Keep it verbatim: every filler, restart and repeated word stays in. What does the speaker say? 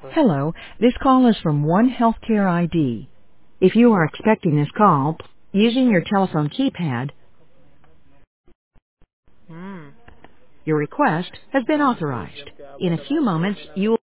Hello, this call is from One Healthcare I D. If you are expecting this call, using your telephone keypad, Mm. your request has been authorized. In a few moments, you will